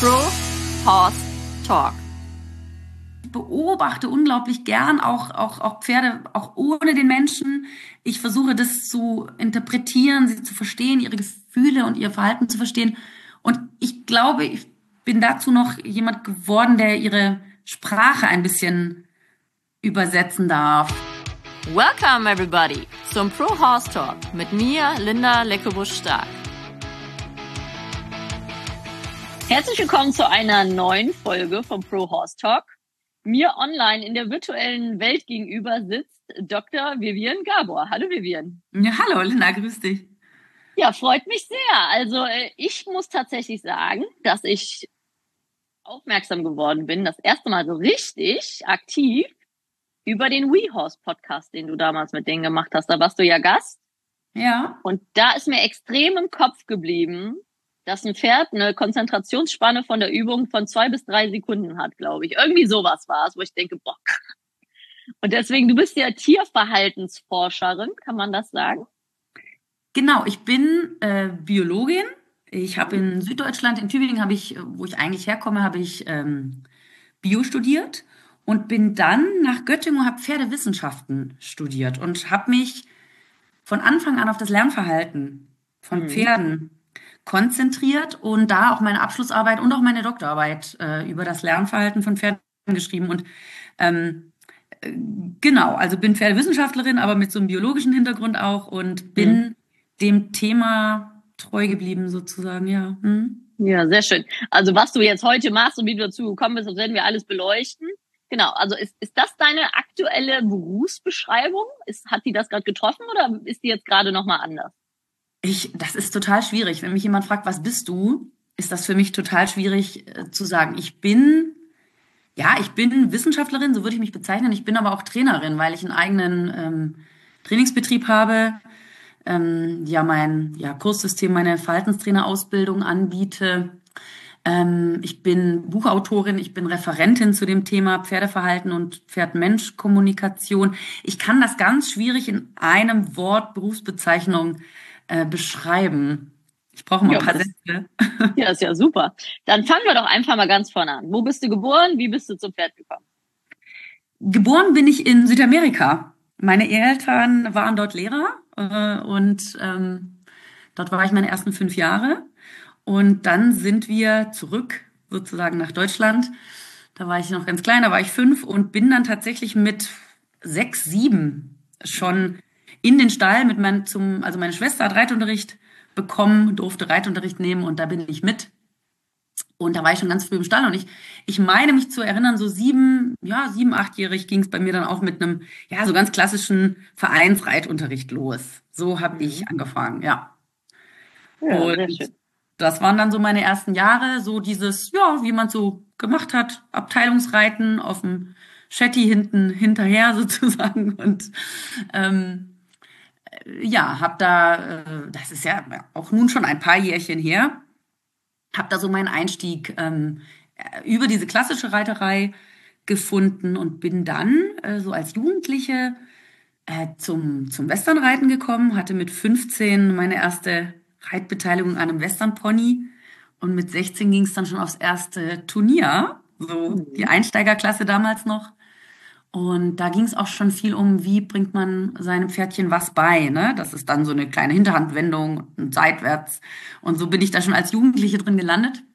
Pro Horse Talk. Ich beobachte unglaublich gern auch Pferde, auch ohne den Menschen. Ich versuche das zu interpretieren, sie zu verstehen, ihre Gefühle und ihr Verhalten zu verstehen. Und ich glaube, ich bin dazu noch jemand geworden, der ihre Sprache ein bisschen übersetzen darf. Welcome everybody zum Pro Horse Talk mit mir, Linda Leckebusch-Stark. Herzlich willkommen zu einer neuen Folge vom Pro Horse Talk. Mir online in der virtuellen Welt gegenüber sitzt Dr. Vivian Gabor. Hallo Vivian. Ja, hallo Linda, grüß dich. Ja, freut mich sehr. Also ich muss tatsächlich sagen, dass ich aufmerksam geworden bin, das erste Mal so richtig aktiv über den WeHorse Podcast, den du damals mit denen gemacht hast. Da warst du ja Gast. Ja. Und da ist mir extrem im Kopf geblieben, dass ein Pferd eine Konzentrationsspanne von der Übung von 2 bis 3 Sekunden hat, glaube ich. Irgendwie sowas war es, wo ich denke, boah. Und deswegen, du bist ja Tierverhaltensforscherin, kann man das sagen? Genau, ich bin Biologin. Ich habe in Süddeutschland, in Tübingen, wo ich eigentlich herkomme, habe ich Bio studiert und bin dann nach Göttingen und habe Pferdewissenschaften studiert und habe mich von Anfang an auf das Lernverhalten von Pferden konzentriert und da auch meine Abschlussarbeit und auch meine Doktorarbeit über das Lernverhalten von Pferden geschrieben. Und genau, also bin Pferdewissenschaftlerin, aber mit so einem biologischen Hintergrund auch und bin dem Thema treu geblieben sozusagen, ja. Ja, sehr schön. Also was du jetzt heute machst und wie du dazu gekommen bist, das werden wir alles beleuchten. Genau, also ist das deine aktuelle Berufsbeschreibung? Hat die das gerade getroffen oder ist die jetzt gerade nochmal anders? Das ist total schwierig. Wenn mich jemand fragt, was bist du, ist das für mich total schwierig zu sagen. Ich bin Wissenschaftlerin, so würde ich mich bezeichnen. Ich bin aber auch Trainerin, weil ich einen eigenen Trainingsbetrieb habe. Mein Kurssystem, meine Verhaltenstrainerausbildung anbiete. Ich bin Buchautorin, ich bin Referentin zu dem Thema Pferdeverhalten und Pferd-Mensch-Kommunikation. Ich kann das ganz schwierig in einem Wort Berufsbezeichnung beschreiben. Ich brauche mal ein paar Sätze. Ja, ist ja super. Dann fangen wir doch einfach mal ganz vorne an. Wo bist du geboren? Wie bist du zum Pferd gekommen? Geboren bin ich in Südamerika. Meine Eltern waren dort Lehrer und dort war ich meine ersten 5 Jahre. Und dann sind wir zurück sozusagen nach Deutschland. Da war ich noch ganz klein, da war ich 5 und bin dann tatsächlich mit 6, 7 schon in den Stall also meine Schwester hat Reitunterricht bekommen, durfte Reitunterricht nehmen und da bin ich mit. Und da war ich schon ganz früh im Stall und ich meine mich zu erinnern, so 7, 8-jährig ging es bei mir dann auch mit einem, so ganz klassischen Vereinsreitunterricht los. So habe ich angefangen, ja. Und sehr schön. Das waren dann so meine ersten Jahre, so dieses, wie man so gemacht hat, Abteilungsreiten auf dem Shetty hinterher sozusagen und habe da, das ist ja auch nun schon ein paar Jährchen her, habe da so meinen Einstieg über diese klassische Reiterei gefunden und bin dann so als Jugendliche zum Westernreiten gekommen, hatte mit 15 meine erste Reitbeteiligung an einem Westernpony und mit 16 ging es dann schon aufs erste Turnier, so die Einsteigerklasse damals noch. Und da ging es auch schon viel um, wie bringt man seinem Pferdchen was bei, ne? Das ist dann so eine kleine Hinterhandwendung und seitwärts. Und so bin ich da schon als Jugendliche drin gelandet.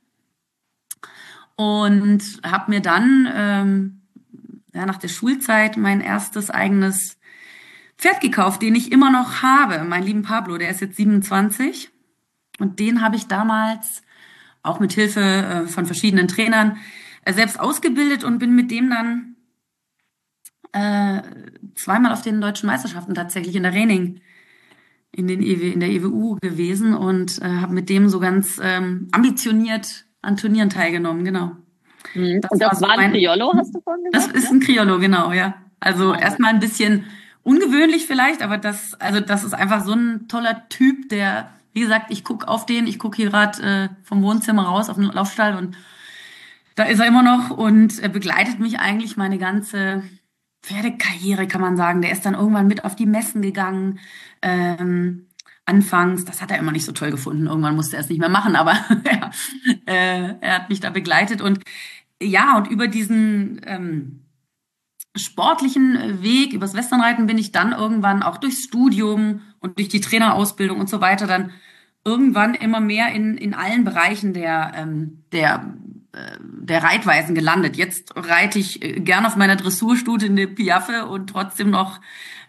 Und habe mir dann nach der Schulzeit mein erstes eigenes Pferd gekauft, den ich immer noch habe. Meinen lieben Pablo, der ist jetzt 27. Und den habe ich damals auch mit Hilfe von verschiedenen Trainern selbst ausgebildet und bin mit dem dann zweimal auf den deutschen Meisterschaften tatsächlich in der Reining in der EWU gewesen und habe mit dem so ganz ambitioniert an Turnieren teilgenommen, genau. Und das war ein Criollo, hast du vorhin gesagt? Das ist ein Criollo, genau, ja. Also erstmal ein bisschen ungewöhnlich vielleicht, aber das ist einfach so ein toller Typ, der, wie gesagt, ich gucke hier gerade vom Wohnzimmer raus auf den Laufstall und da ist er immer noch und er begleitet mich eigentlich meine ganze Pferdekarriere, kann man sagen. Der ist dann irgendwann mit auf die Messen gegangen, anfangs, das hat er immer nicht so toll gefunden. Irgendwann musste er es nicht mehr machen, aber ja, er hat mich da begleitet. Und ja, und über diesen sportlichen Weg, übers Westernreiten bin ich dann irgendwann auch durchs Studium und durch die Trainerausbildung und so weiter dann irgendwann immer mehr in allen Bereichen der Reitweisen gelandet. Jetzt reite ich gern auf meiner Dressurstute in der Piaffe und trotzdem noch,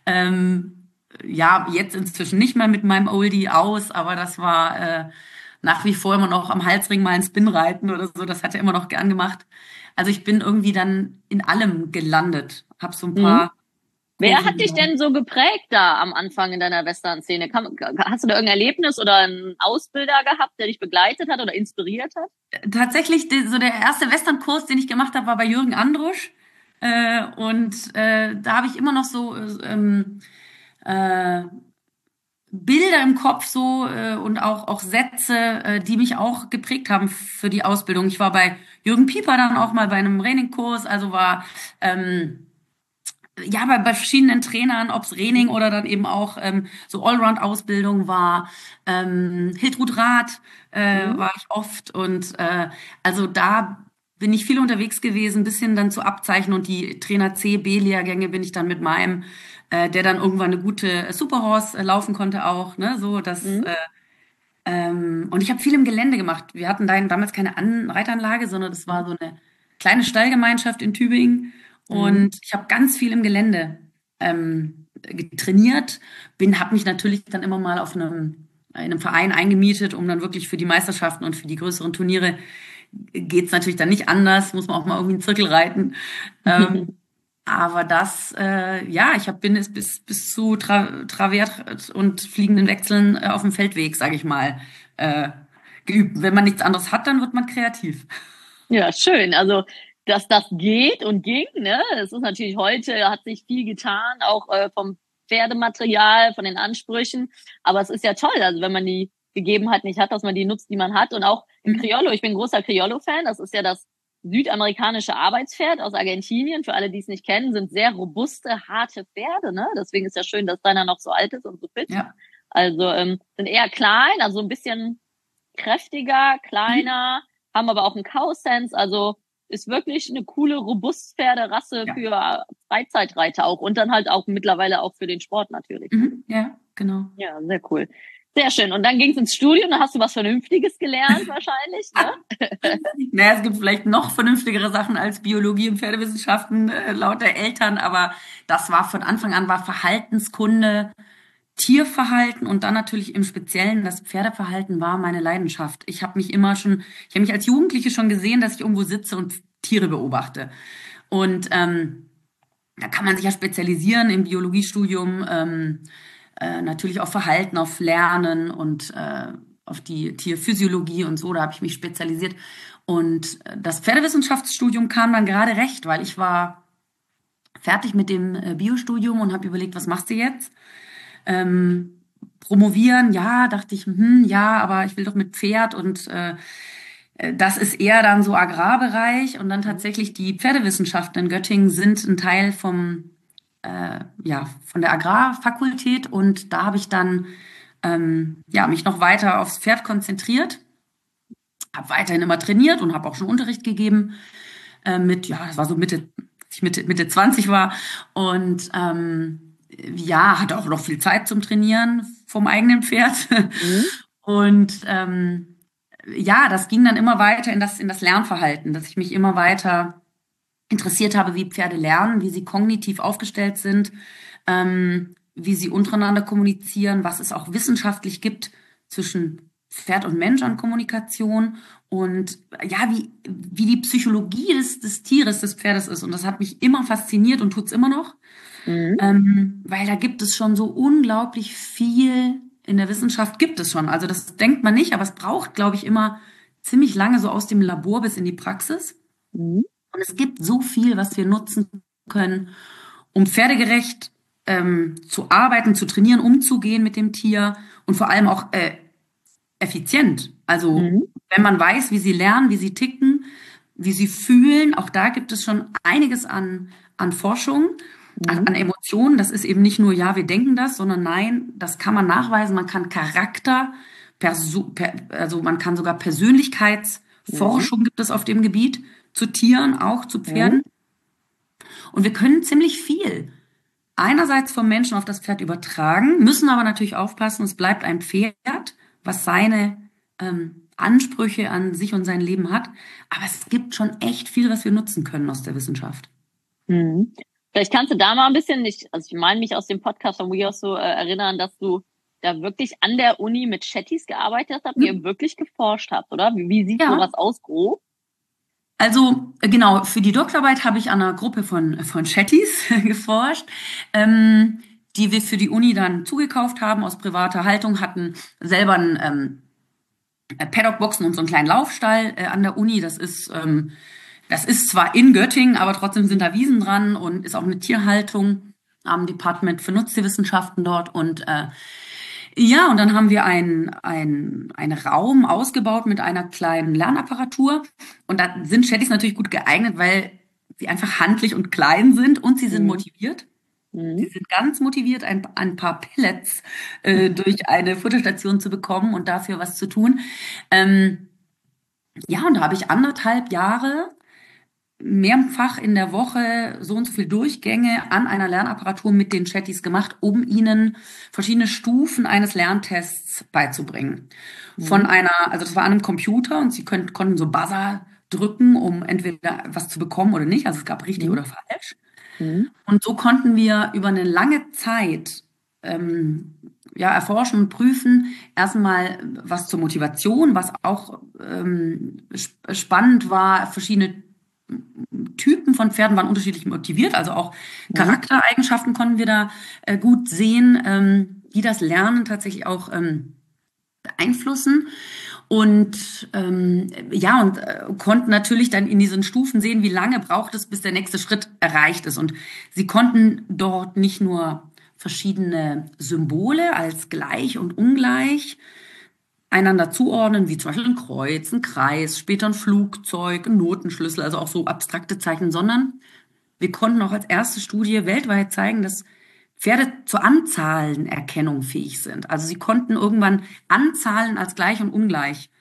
ja, jetzt inzwischen nicht mehr mit meinem Oldie aus, aber das war nach wie vor immer noch am Halsring mal ein Spin reiten oder so. Das hat er immer noch gern gemacht. Also ich bin irgendwie dann in allem gelandet. Hab so ein Mhm. paar Wer Kurse hat dich genommen. denn so geprägt da am Anfang in deiner Western-Szene? Hast du da irgendein Erlebnis oder einen Ausbilder gehabt, der dich begleitet hat oder inspiriert hat? Tatsächlich, so der erste Western-Kurs, den ich gemacht habe, war bei Jürgen Andrusch. Da habe ich immer noch so äh, Bilder im Kopf so und auch Sätze, die mich auch geprägt haben für die Ausbildung. Ich war bei Jürgen Pieper dann auch mal bei einem Trainingkurs, also war ja bei verschiedenen Trainern, ob's Training oder dann eben auch so Allround-Ausbildung war. Hiltrud Rath Mhm. war ich oft und also da bin ich viel unterwegs gewesen, bis hin dann zu Abzeichen und die Trainer C, B-Lehrgänge bin ich dann mit meinem, der dann irgendwann eine gute Superhorse laufen konnte auch, ne, so das Mhm. und ich habe viel im Gelände gemacht. Wir hatten damals keine Reitanlage, sondern das war so eine kleine Stallgemeinschaft in Tübingen. Mhm. Und ich habe ganz viel im Gelände trainiert. Habe mich natürlich dann immer mal in einem Verein eingemietet, um dann wirklich für die Meisterschaften und für die größeren Turniere geht's natürlich dann nicht anders, muss man auch mal irgendwie einen Zirkel reiten. Ähm, aber ja, bin es bis zu Travert und fliegenden Wechseln auf dem Feldweg, sage ich mal, äh, geübt. Wenn man nichts anderes hat, dann wird man kreativ. Ja, schön. Also, dass das geht und ging, ne? Es ist natürlich heute, hat sich viel getan, auch vom Pferdematerial, von den Ansprüchen. Aber es ist ja toll, also wenn man die Gegebenheit nicht hat, dass man die nutzt, die man hat. Und auch im Mhm. Criollo, ich bin großer Criollo-Fan. Das ist ja das südamerikanische Arbeitspferd aus Argentinien. Für alle, die es nicht kennen, sind sehr robuste, harte Pferde, ne? Deswegen ist ja schön, dass deiner noch so alt ist und so fit. Ja. Also sind eher klein, also ein bisschen kräftiger, Mhm. kleiner, haben aber auch einen Cow-Sense, also ist wirklich eine coole Robustpferderasse Ja. für Freizeitreiter auch und dann halt auch mittlerweile auch für den Sport natürlich. Ne? Mhm. Ja, genau. Ja, sehr cool. Sehr schön. Und dann ging es ins Studium, dann hast du was Vernünftiges gelernt wahrscheinlich, ne? Naja, es gibt vielleicht noch vernünftigere Sachen als Biologie und Pferdewissenschaften, laut der Eltern, aber das war von Anfang an war Verhaltenskunde, Tierverhalten und dann natürlich im Speziellen das Pferdeverhalten war meine Leidenschaft. Ich habe mich als Jugendliche schon gesehen, dass ich irgendwo sitze und Tiere beobachte. Und da kann man sich ja spezialisieren im Biologiestudium, natürlich auf Verhalten, auf Lernen und auf die Tierphysiologie und so. Da habe ich mich spezialisiert. Und das Pferdewissenschaftsstudium kam dann gerade recht, weil ich war fertig mit dem Biostudium und habe überlegt, was machst du jetzt? Promovieren, ja, dachte ich, ja, aber ich will doch mit Pferd und das ist eher dann so Agrarbereich und dann tatsächlich die Pferdewissenschaften in Göttingen sind ein Teil ja, von der Agrarfakultät und da habe ich dann ja, mich noch weiter aufs Pferd konzentriert, habe weiterhin immer trainiert und habe auch schon Unterricht gegeben ja, das war so als ich Mitte 20 war und ja, hatte auch noch viel Zeit zum Trainieren vom eigenen Pferd. Mhm. Und ja, das ging dann immer weiter in das Lernverhalten, dass ich mich immer weiter interessiert habe, wie Pferde lernen, wie sie kognitiv aufgestellt sind, wie sie untereinander kommunizieren, was es auch wissenschaftlich gibt zwischen Pferd und Mensch an Kommunikation und ja, wie die Psychologie des Tieres, des Pferdes ist. Und das hat mich immer fasziniert und tut's immer noch, Mhm. weil da gibt es schon so unglaublich viel in der Wissenschaft gibt es schon. Also das denkt man nicht, aber es braucht, glaube ich, immer ziemlich lange so aus dem Labor bis in die Praxis. Mhm. Und es gibt so viel, was wir nutzen können, um pferdegerecht zu arbeiten, zu trainieren, umzugehen mit dem Tier und vor allem auch effizient. Also Mhm. wenn man weiß, wie sie lernen, wie sie ticken, wie sie fühlen, auch da gibt es schon einiges an Forschung, Mhm. an Konzentration, das ist eben nicht nur, ja, wir denken das, sondern nein, das kann man nachweisen. Man kann also man kann sogar Mhm. Persönlichkeitsforschung gibt es auf dem Gebiet, zu Tieren, auch zu Mhm. Pferden. Und wir können ziemlich viel einerseits vom Menschen auf das Pferd übertragen, müssen aber natürlich aufpassen, es bleibt ein Pferd, was seine Ansprüche an sich und sein Leben hat. Aber es gibt schon echt viel, was wir nutzen können aus der Wissenschaft. Mhm. Vielleicht kannst du da mal ein bisschen, also ich meine mich aus dem Podcast von We auch so erinnern, dass du da wirklich an der Uni mit Chattis gearbeitet habt, ihr wirklich geforscht habt, oder? Wie sieht Ja, sowas aus, grob? also genau, für die Doktorarbeit habe ich an einer Gruppe von Chattis geforscht, die wir für die Uni dann zugekauft haben aus privater Haltung, hatten selber ein Paddock-Boxen und so einen kleinen Laufstall an der Uni. Das ist zwar in Göttingen, aber trotzdem sind da Wiesen dran und ist auch eine Tierhaltung am Department für Nutztierwissenschaften dort. Und ja, und dann haben wir einen Raum ausgebaut mit einer kleinen Lernapparatur. Und da sind Chattys natürlich gut geeignet, weil sie einfach handlich und klein sind und sie sind Mhm. motiviert. Sie Mhm. sind ganz motiviert, ein paar Pellets durch eine Futterstation zu bekommen und dafür was zu tun. Ähm, ja, und da habe ich 1,5 Jahre mehrfach in der Woche so und so viel Durchgänge an einer Lernapparatur mit den Chattis gemacht, um ihnen verschiedene Stufen eines Lerntests beizubringen. Mhm. Also das war an einem Computer und konnten so Buzzer drücken, um entweder was zu bekommen oder nicht. Also es gab richtig Mhm. oder falsch. Mhm. Und so konnten wir über eine lange Zeit ähm, ja, erforschen und prüfen, erstmal was zur Motivation, was auch spannend war, verschiedene Typen von Pferden waren unterschiedlich motiviert, also auch Mhm. Charaktereigenschaften konnten wir da gut sehen, die das Lernen tatsächlich auch beeinflussen. Und ja, und konnten natürlich dann in diesen Stufen sehen, wie lange braucht es, bis der nächste Schritt erreicht ist. Und sie konnten dort nicht nur verschiedene Symbole als gleich und ungleich einander zuordnen, wie zum Beispiel ein Kreuz, ein Kreis, später ein Flugzeug, ein Notenschlüssel, also auch so abstrakte Zeichen, sondern wir konnten auch als erste Studie weltweit zeigen, dass Pferde zur Anzahlenerkennung fähig sind. Also sie konnten irgendwann Anzahlen als gleich und ungleich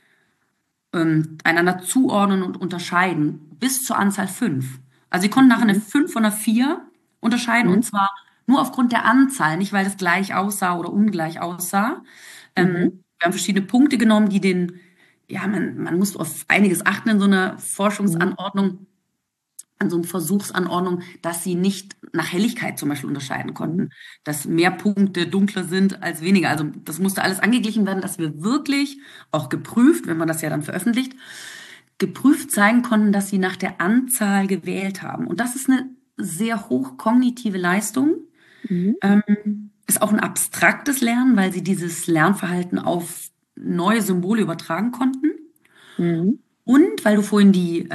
einander zuordnen und unterscheiden, bis zur Anzahl 5. Also sie konnten nachher eine Mhm. 5 von einer 4 unterscheiden und Mhm. zwar nur aufgrund der Anzahl, nicht weil es gleich aussah oder ungleich aussah. Mhm. Wir haben verschiedene Punkte genommen, ja, man muss auf einiges achten in so einer Mhm. Forschungsanordnung, an so einer Versuchsanordnung, dass sie nicht nach Helligkeit zum Beispiel unterscheiden Mhm. konnten, dass mehr Punkte dunkler sind als weniger. Also das musste alles angeglichen werden, dass wir wirklich auch geprüft, wenn man das ja dann veröffentlicht, geprüft zeigen konnten, dass sie nach der Anzahl gewählt haben. Und das ist eine sehr hochkognitive Leistung. Mhm. Ist auch ein abstraktes Lernen, weil sie dieses Lernverhalten auf neue Symbole übertragen konnten. Mhm. Und weil du vorhin die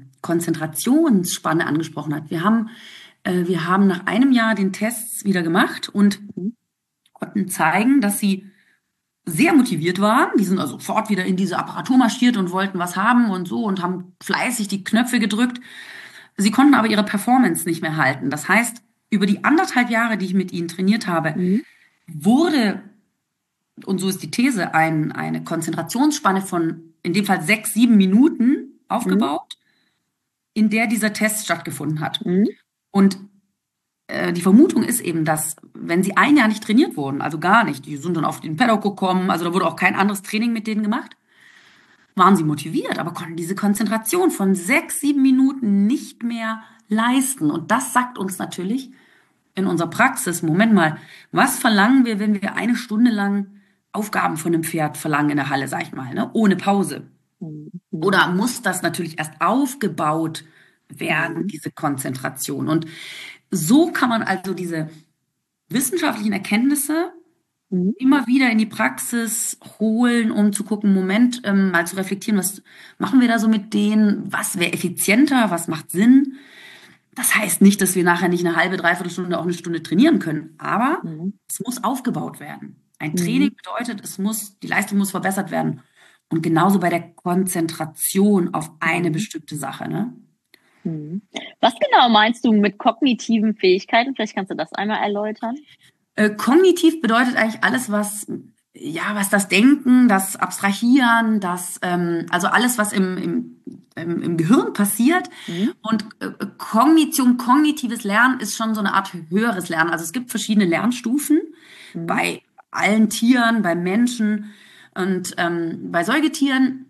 Konzentrationsspanne angesprochen hast, wir haben nach einem Jahr den Tests wieder gemacht und Mhm. konnten zeigen, dass sie sehr motiviert waren. Die sind also sofort wieder in diese Apparatur marschiert und wollten was haben und so und haben fleißig die Knöpfe gedrückt. Sie konnten aber ihre Performance nicht mehr halten. Das heißt, über die 1,5 Jahre, die ich mit ihnen trainiert habe, Mhm. wurde, und so ist die These, eine Konzentrationsspanne von in dem Fall 6, 7 Minuten Mhm. aufgebaut, in der dieser Test stattgefunden hat. Mhm. Und die Vermutung ist eben, dass wenn sie ein Jahr nicht trainiert wurden, also gar nicht, die sind dann auf den Paddock gekommen, also da wurde auch kein anderes Training mit denen gemacht, waren sie motiviert, aber konnten diese Konzentration von 6, 7 Minuten nicht mehr leisten. Und das sagt uns natürlich in unserer Praxis, Moment mal, was verlangen wir, wenn wir eine Stunde lang Aufgaben von einem Pferd verlangen in der Halle, sag ich mal, ne? Ohne Pause? Mhm. Mhm. Oder muss das natürlich erst aufgebaut werden, Mhm. diese Konzentration? Und so kann man also diese wissenschaftlichen Erkenntnisse Mhm. immer wieder in die Praxis holen, um zu gucken, Moment, mal zu reflektieren, was machen wir da so mit denen? Was wäre effizienter? Was macht Sinn? Das heißt nicht, dass wir nachher nicht eine halbe, dreiviertel Stunde, auch eine Stunde trainieren können, aber Mhm. es muss aufgebaut werden. Ein Training Mhm. bedeutet, die Leistung muss verbessert werden. Und genauso bei der Konzentration auf eine Mhm. bestimmte Sache, ne? Mhm. Was genau meinst du mit kognitiven Fähigkeiten? Vielleicht kannst du das einmal erläutern. Kognitiv bedeutet eigentlich alles, was das Denken, das Abstrahieren, also alles, was im Gehirn passiert. Mhm. Und Kognition, kognitives Lernen ist schon so eine Art höheres Lernen. Also es gibt verschiedene Lernstufen Mhm. bei allen Tieren, bei Menschen und bei Säugetieren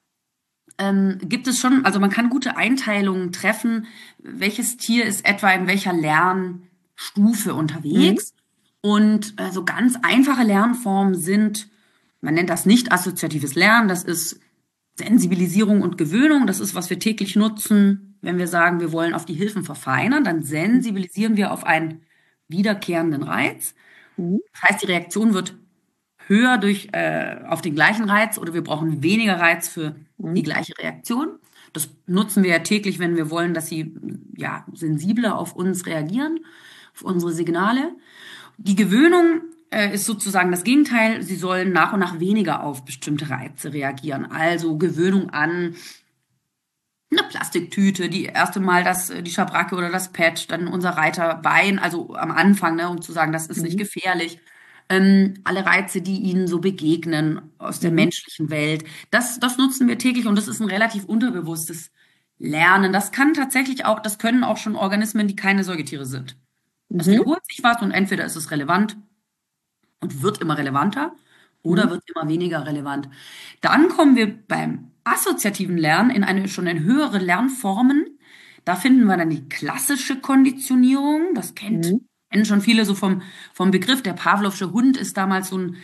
gibt es schon, also man kann gute Einteilungen treffen, welches Tier ist etwa in welcher Lernstufe Mhm. unterwegs. Und so ganz einfache Lernformen sind, man nennt das nicht assoziatives Lernen, das ist Sensibilisierung und Gewöhnung, das ist, was wir täglich nutzen. Wenn wir sagen, wir wollen auf die Hilfen verfeinern, dann sensibilisieren wir auf einen wiederkehrenden Reiz. Mhm. Das heißt, die Reaktion wird höher auf den gleichen Reiz oder wir brauchen weniger Reiz für die Mhm. gleiche Reaktion. Das nutzen wir ja täglich, wenn wir wollen, dass sie ja sensibler auf uns reagieren, auf unsere Signale. Die Gewöhnung ist sozusagen das Gegenteil. Sie sollen nach und nach weniger auf bestimmte Reize reagieren. Also Gewöhnung an eine Plastiktüte, die erste Mal die Schabracke oder das Pad, dann unser Reiterbein, also am Anfang, ne, um zu sagen, das ist nicht Mhm. gefährlich. Alle Reize, die ihnen so begegnen aus der Mhm. menschlichen Welt, das nutzen wir täglich und das ist ein relativ unterbewusstes Lernen. Das können auch schon Organismen, die keine Säugetiere sind. Es Mhm. wiederholt sich was und entweder ist es relevant und wird immer relevanter oder Mhm. wird immer weniger relevant. Dann kommen wir beim assoziativen Lernen schon in höhere Lernformen. Da finden wir dann die klassische Konditionierung. Kennen schon viele so vom Begriff. Der Pavlovsche Hund ist damals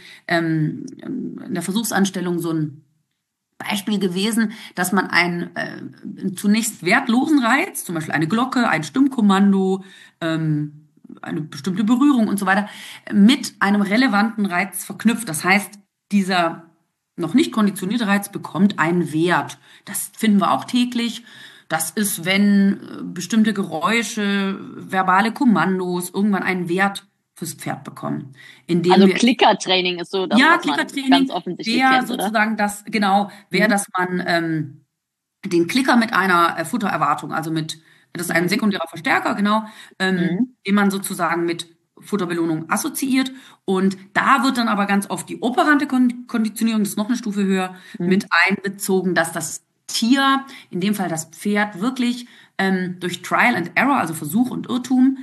in der Versuchsanstellung so ein Beispiel gewesen, dass man einen zunächst wertlosen Reiz, zum Beispiel eine Glocke, ein Stimmkommando, eine bestimmte Berührung und so weiter, mit einem relevanten Reiz verknüpft. Das heißt, dieser noch nicht konditionierte Reiz bekommt einen Wert. Das finden wir auch täglich. Das ist, wenn bestimmte Geräusche, verbale Kommandos irgendwann einen Wert fürs Pferd bekommen, indem Also wir Klickertraining ist so das, ja, was man ganz Klickertraining offensichtlich kennt, oder? wäre, Mhm. dass man den Klicker mit einer Futtererwartung, das ist ein Mhm. sekundärer Verstärker, genau, Mhm. den man sozusagen mit Futterbelohnung assoziiert. Und da wird dann aber ganz oft die operante Konditionierung, das ist noch eine Stufe höher, Mhm. mit einbezogen, dass das Tier, in dem Fall das Pferd, wirklich durch Trial and Error, also Versuch und Irrtum,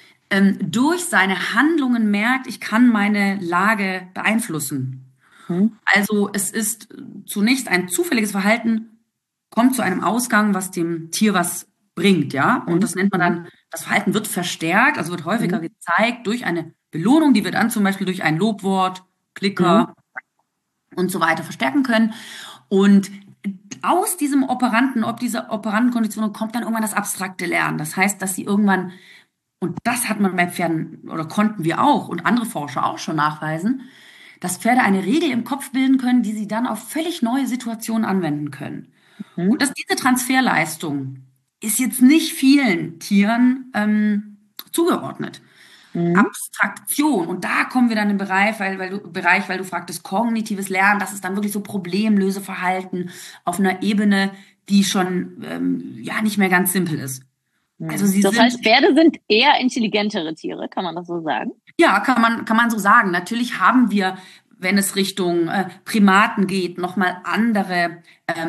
durch seine Handlungen merkt, ich kann meine Lage beeinflussen. Mhm. Also es ist zunächst ein zufälliges Verhalten, kommt zu einem Ausgang, was dem Tier was bringt, ja. Und Mhm. das nennt man Mhm. dann, das Verhalten wird verstärkt, also wird häufiger Mhm. gezeigt durch eine Belohnung, die wir dann zum Beispiel durch ein Lobwort, Mhm. Klicker und so weiter verstärken können. Und aus diesem ob dieser Operandenkonditionierung kommt dann irgendwann das abstrakte Lernen. Das heißt, dass sie irgendwann, und das hat man bei Pferden oder konnten wir auch und andere Forscher auch schon nachweisen, dass Pferde eine Regel im Kopf bilden können, die sie dann auf völlig neue Situationen anwenden können. Mhm. Und diese Transferleistung ist jetzt nicht vielen Tieren zugeordnet. Mhm. Abstraktion, und da kommen wir dann im Bereich, weil du fragtest, kognitives Lernen, das ist dann wirklich so Problemlöseverhalten auf einer Ebene, die schon ja nicht mehr ganz simpel ist. Also Mhm. sie Das sind heißt, Pferde sind eher intelligentere Tiere, kann man das so sagen? Ja, kann man so sagen. Natürlich haben wir, wenn es Richtung Primaten geht, nochmal andere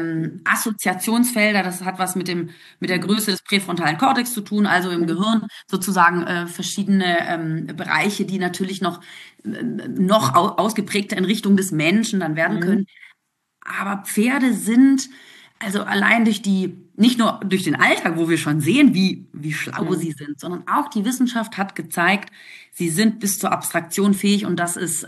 Assoziationsfelder. Das hat was mit der Größe des präfrontalen Kortex zu tun, also im Mhm. Gehirn sozusagen verschiedene Bereiche, die natürlich noch ausgeprägter in Richtung des Menschen dann werden Mhm. können. Aber Pferde sind, also allein nicht nur durch den Alltag, wo wir schon sehen, wie schlau Mhm. sie sind, sondern auch die Wissenschaft hat gezeigt, sie sind bis zur Abstraktion fähig und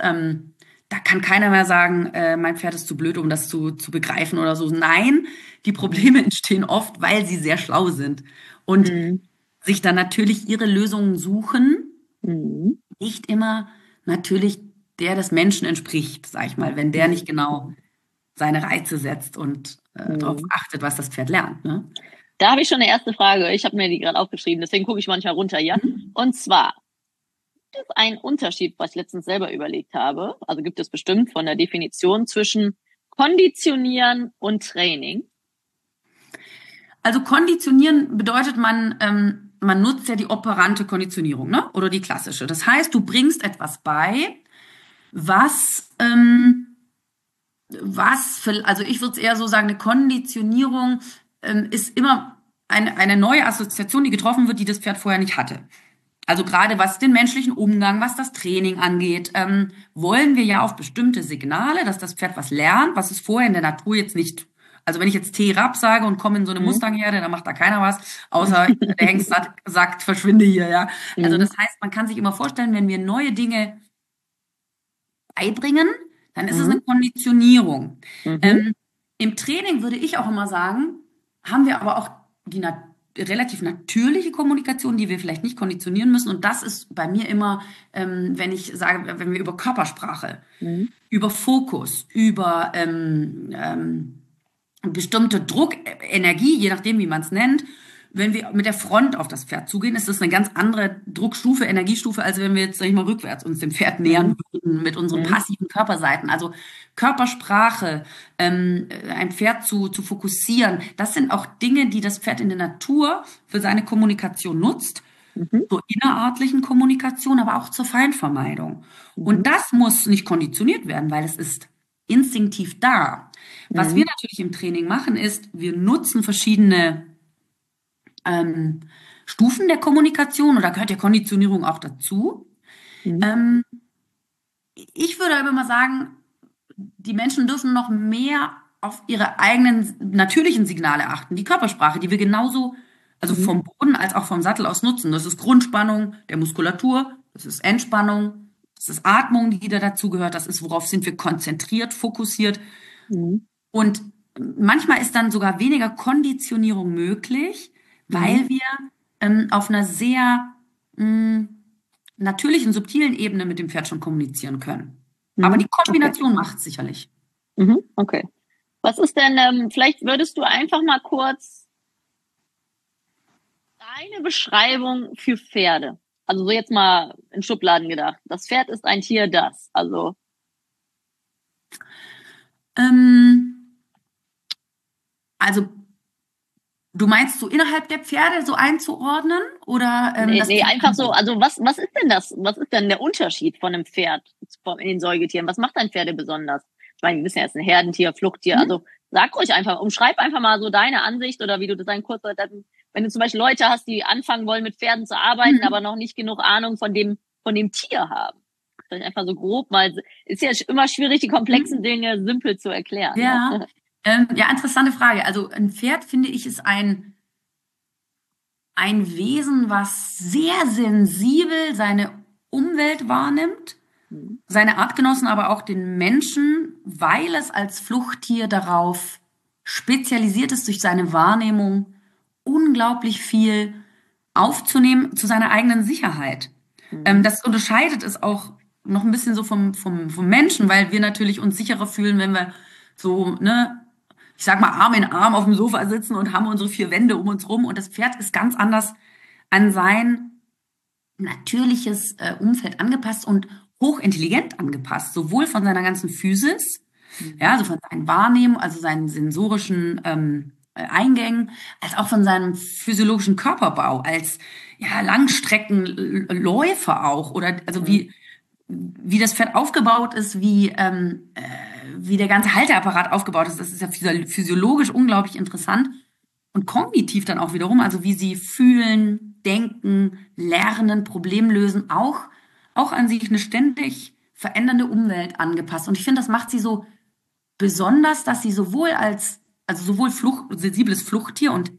da kann keiner mehr sagen, mein Pferd ist zu blöd, um das zu begreifen oder so. Nein, die Mhm. Probleme entstehen oft, weil sie sehr schlau sind und Mhm. sich dann natürlich ihre Lösungen suchen, Mhm. nicht immer natürlich der des Menschen entspricht, sag ich mal, wenn der nicht genau Mhm. seine Reize setzt und darauf Mhm. achtet, was das Pferd lernt. Ne? Da habe ich schon eine erste Frage. Ich habe mir die gerade aufgeschrieben, deswegen gucke ich manchmal runter hier. Mhm. Und zwar, gibt es einen Unterschied, was ich letztens selber überlegt habe? Also gibt es bestimmt von der Definition zwischen Konditionieren und Training? Also konditionieren bedeutet, man nutzt ja die operante Konditionierung, ne? Oder die klassische. Das heißt, du bringst etwas bei, was, also ich würde es eher so sagen, eine Konditionierung ist immer eine neue Assoziation, die getroffen wird, die das Pferd vorher nicht hatte. Also gerade was den menschlichen Umgang, was das Training angeht, wollen wir ja auf bestimmte Signale, dass das Pferd was lernt, was es vorher in der Natur jetzt nicht. Also wenn ich jetzt T-Rap sage und komme in so eine Mhm. Mustangherde, dann macht da keiner was, außer der Hengst sagt, verschwinde hier, ja. Also Mhm. das heißt, man kann sich immer vorstellen, wenn wir neue Dinge beibringen, dann ist es Mhm. eine Konditionierung. Mhm. Ähm, Im Training würde ich auch immer sagen, haben wir aber auch die relativ natürliche Kommunikation, die wir vielleicht nicht konditionieren müssen. Und das ist bei mir immer, wenn ich sage, wenn wir über Körpersprache, Mhm. über Fokus, über bestimmte Druckenergie, je nachdem, wie man es nennt. Wenn wir mit der Front auf das Pferd zugehen, ist das eine ganz andere Druckstufe, Energiestufe, als wenn wir jetzt, sag ich mal, rückwärts uns dem Pferd nähern Mhm. würden mit unseren Mhm. passiven Körperseiten. Also Körpersprache, ein Pferd zu fokussieren, das sind auch Dinge, die das Pferd in der Natur für seine Kommunikation nutzt, Mhm. zur innerartlichen Kommunikation, aber auch zur Feindvermeidung. Und Mhm. das muss nicht konditioniert werden, weil es ist instinktiv da. Was wir Mhm. natürlich im Training machen, ist, wir nutzen verschiedene ähm, Stufen der Kommunikation oder gehört der Konditionierung auch dazu. Mhm. Ähm, Ich würde aber mal sagen, die Menschen dürfen noch mehr auf ihre eigenen natürlichen Signale achten. Die Körpersprache, die wir genauso, also Mhm. vom Boden als auch vom Sattel aus nutzen. Das ist Grundspannung der Muskulatur, das ist Entspannung, das ist Atmung, die da dazu gehört, das ist, worauf sind wir konzentriert, fokussiert. Mhm. Und manchmal ist dann sogar weniger Konditionierung möglich, Mhm. weil wir auf einer sehr mh, natürlichen, subtilen Ebene mit dem Pferd schon kommunizieren können. Aber die Mhm. Okay. Kombination macht es sicherlich. Mhm. Okay. Was ist denn, vielleicht würdest du einfach mal kurz deine Beschreibung für Pferde. Also so jetzt mal in Schubladen gedacht. Das Pferd ist ein Tier, das. Also, Ähm, also du meinst so innerhalb der Pferde so einzuordnen oder nee, das nee, Pferd einfach an so, sich? also was ist denn das? Was ist denn der Unterschied von einem Pferd in den Säugetieren? Was macht ein Pferde besonders? Ich meine, wir wissen ja, es ist ein Herdentier, Fluchttier. Hm? Also sag ruhig einfach, umschreib einfach mal so deine Ansicht oder wie du das dann kurz, wenn du zum Beispiel Leute hast, die anfangen wollen, mit Pferden zu arbeiten, aber Hm? noch nicht genug Ahnung von dem Tier haben. Vielleicht einfach so grob mal, ist ja immer schwierig, die komplexen Hm? Dinge simpel zu erklären, ne? Ja, ja, interessante Frage. Also ein Pferd, finde ich, ist ein Wesen, was sehr sensibel seine Umwelt wahrnimmt, Mhm. seine Artgenossen, aber auch den Menschen, weil es als Fluchttier darauf spezialisiert ist, durch seine Wahrnehmung unglaublich viel aufzunehmen zu seiner eigenen Sicherheit. Mhm. Das unterscheidet es auch noch ein bisschen so vom Menschen, weil wir natürlich uns sicherer fühlen, wenn wir so, ne, ich sag mal, Arm in Arm auf dem Sofa sitzen und haben unsere vier Wände um uns rum. Und das Pferd ist ganz anders an sein natürliches Umfeld angepasst und hochintelligent angepasst, sowohl von seiner ganzen Physis, ja, Mhm. also von seinen Wahrnehmungen, also seinen sensorischen Eingängen, als auch von seinem physiologischen Körperbau, als ja, Langstreckenläufer auch, oder also Mhm. wie das Pferd aufgebaut ist, wie der ganze Halteapparat aufgebaut ist. Das ist ja physiologisch unglaublich interessant. Und kognitiv dann auch wiederum, also wie sie fühlen, denken, lernen, Problem lösen, auch an sich eine ständig verändernde Umwelt angepasst. Und ich finde, das macht sie so besonders, dass sie also sowohl sensibles Fluchttier und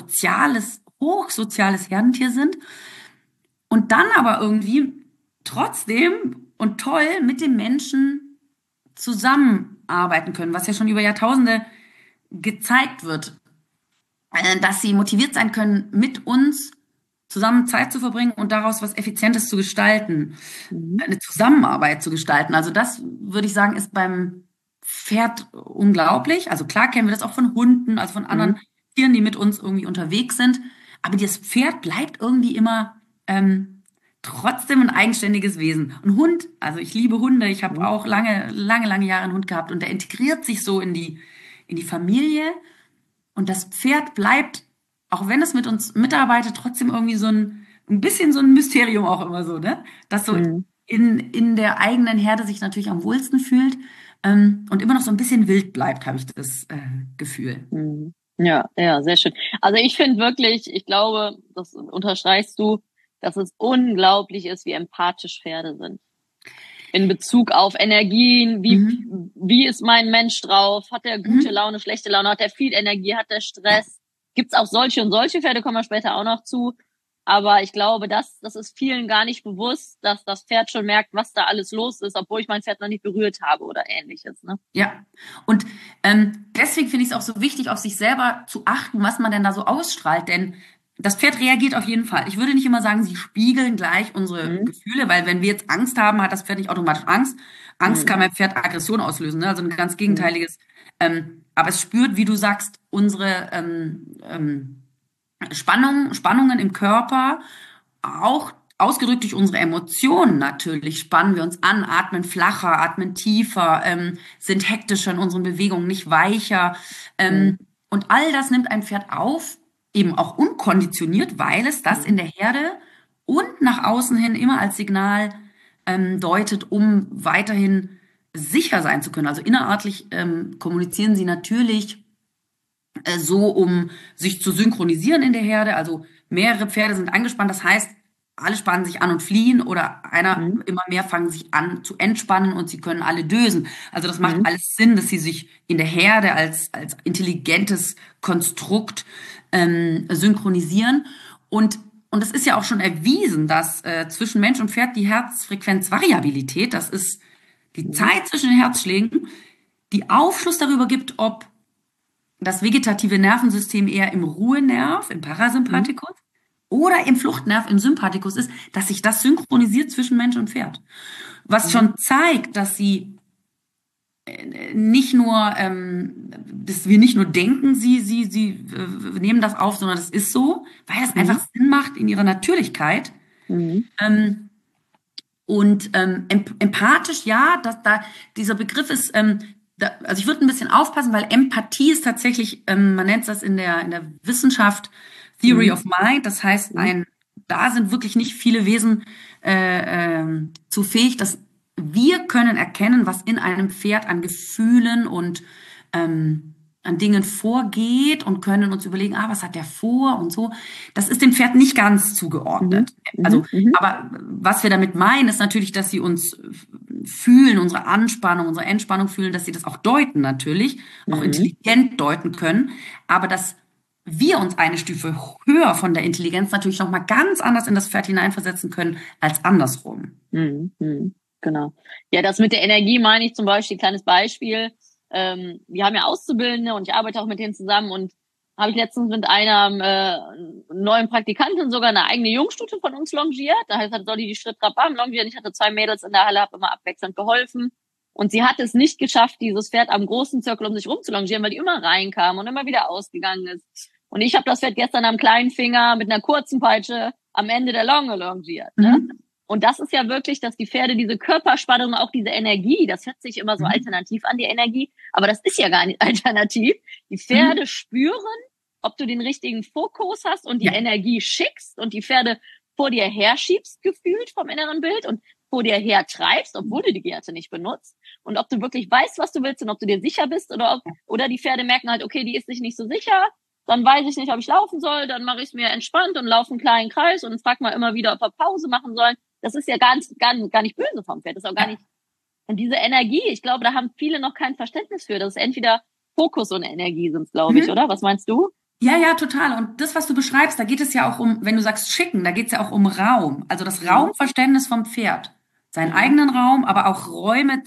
hochsoziales Herdentier sind und dann aber irgendwie trotzdem und toll mit dem Menschen zusammenarbeiten können, was ja schon über Jahrtausende gezeigt wird, dass sie motiviert sein können, mit uns zusammen Zeit zu verbringen und daraus was Effizientes zu gestalten, Mhm. eine Zusammenarbeit zu gestalten. Also das würde ich sagen, ist beim Pferd unglaublich. Also klar kennen wir das auch von Hunden, also von Mhm. anderen Tieren, die mit uns irgendwie unterwegs sind. Aber das Pferd bleibt irgendwie immer trotzdem ein eigenständiges Wesen. Ein Hund, also ich liebe Hunde, ich habe Mhm. auch lange Jahre einen Hund gehabt und der integriert sich so in die Familie. Und das Pferd bleibt auch wenn es mit uns mitarbeitet, trotzdem irgendwie ein bisschen so ein Mysterium auch immer so, ne? Dass so Mhm. in der eigenen Herde sich natürlich am wohlsten fühlt, und immer noch so ein bisschen wild bleibt, habe ich das Gefühl. Mhm. Ja, ja, sehr schön. Also ich finde wirklich, ich glaube, das unterstreichst du, dass es unglaublich ist, wie empathisch Pferde sind. In Bezug auf Energien, Mhm. wie ist mein Mensch drauf? Hat er gute Mhm. Laune, schlechte Laune? Hat er viel Energie? Hat er Ja. Stress? Gibt's auch solche und solche Pferde, kommen wir später auch noch zu. Aber ich glaube, das ist vielen gar nicht bewusst, dass das Pferd schon merkt, was da alles los ist, obwohl ich mein Pferd noch nicht berührt habe oder ähnliches, ne? Ja, und deswegen finde ich es auch so wichtig, auf sich selber zu achten, was man denn da so ausstrahlt. Denn das Pferd reagiert auf jeden Fall. Ich würde nicht immer sagen, sie spiegeln gleich unsere Mhm. Gefühle, weil wenn wir jetzt Angst haben, hat das Pferd nicht automatisch Angst. Angst kann Mhm. beim Pferd Aggression auslösen, ne? Also ein ganz Mhm. gegenteiliges. Aber es spürt, wie du sagst, unsere Spannungen im Körper, auch ausgedrückt durch unsere Emotionen natürlich, spannen wir uns an, atmen flacher, atmen tiefer, sind hektischer in unseren Bewegungen, nicht weicher. Mhm. Und all das nimmt ein Pferd auf, eben auch unkonditioniert, weil es das Mhm. in der Herde und nach außen hin immer als Signal deutet, um weiterhin sicher sein zu können. Also innerartlich kommunizieren sie natürlich so, um sich zu synchronisieren in der Herde. Also mehrere Pferde sind angespannt. Das heißt, alle spannen sich an und fliehen oder einer Mhm. immer mehr fangen sich an zu entspannen und sie können alle dösen. Also das macht Mhm. alles Sinn, dass sie sich in der Herde als intelligentes Konstrukt synchronisieren. Und es ist ja auch schon erwiesen, dass zwischen Mensch und Pferd die Herzfrequenzvariabilität, das ist die Mhm. Zeit zwischen den Herzschlägen, die Aufschluss darüber gibt, ob das vegetative Nervensystem eher im Ruhenerv, im Mhm. Parasympathikus oder im Fluchtnerv, im Sympathikus ist, dass sich das synchronisiert zwischen Mensch und Pferd. Was Mhm. schon zeigt, dass nicht nur, dass wir nicht nur denken, sie nehmen das auf, sondern das ist so, weil es Mhm. einfach Sinn macht in ihrer Natürlichkeit. Mhm. Ähm, und empathisch, ja, dieser Begriff ist, also ich würde ein bisschen aufpassen, weil Empathie ist tatsächlich, man nennt das in der Wissenschaft Theory Mhm. of Mind. Das heißt, Mhm. da sind wirklich nicht viele Wesen zu fähig, dass wir können erkennen, was in einem Pferd an Gefühlen und an Dingen vorgeht und können uns überlegen, was hat der vor und so. Das ist dem Pferd nicht ganz Mhm. zugeordnet. Also, Mhm. Mhm. aber was wir damit meinen, ist natürlich, dass sie uns fühlen, unsere Anspannung, unsere Entspannung fühlen, dass sie das auch deuten natürlich, auch Mhm. intelligent deuten können, aber dass wir uns eine Stufe höher von der Intelligenz natürlich noch mal ganz anders in das Pferd hineinversetzen können als andersrum. Mhm. Mhm. Genau. Ja, das mit der Energie meine ich zum Beispiel, kleines Beispiel. Wir haben ja Auszubildende und ich arbeite auch mit denen zusammen und habe ich letztens mit einer neuen Praktikantin sogar eine eigene Jungstute von uns longiert. Da heißt, soll die Schritt Trabam longieren. Ich hatte 2 Mädels in der Halle, habe immer abwechselnd geholfen. Und sie hat es nicht geschafft, dieses Pferd am großen Zirkel um sich rum zu longieren, weil die immer reinkam und immer wieder ausgegangen ist. Und ich habe das Pferd gestern am kleinen Finger mit einer kurzen Peitsche am Ende der Longe longiert, ne? Mhm. Und das ist ja wirklich, dass die Pferde diese Körperspannung, auch diese Energie, das hört sich immer so Mhm. alternativ an, die Energie, aber das ist ja gar nicht alternativ. Die Pferde Mhm. spüren, ob du den richtigen Fokus hast und die Ja. Energie schickst und die Pferde vor dir herschiebst, gefühlt vom inneren Bild und vor dir her treibst, obwohl du die Gerte nicht benutzt. Und ob du wirklich weißt, was du willst und ob du dir sicher bist oder die Pferde merken halt, okay, die ist sich nicht so sicher, dann weiß ich nicht, ob ich laufen soll, dann mache ich es mir entspannt und laufe einen kleinen Kreis und frag mal immer wieder, ob wir Pause machen sollen. Das ist ja gar nicht böse vom Pferd. Das ist auch gar Ja. nicht. Und diese Energie, ich glaube, da haben viele noch kein Verständnis für. Das ist entweder Fokus und Energie sind, glaube ich, Mhm. oder? Was meinst du? Ja, ja, total. Und das, was du beschreibst, da geht es ja auch um, wenn du sagst schicken, da geht es ja auch um Raum. Also das Mhm. Raumverständnis vom Pferd. Seinen Mhm. eigenen Raum, aber auch Räume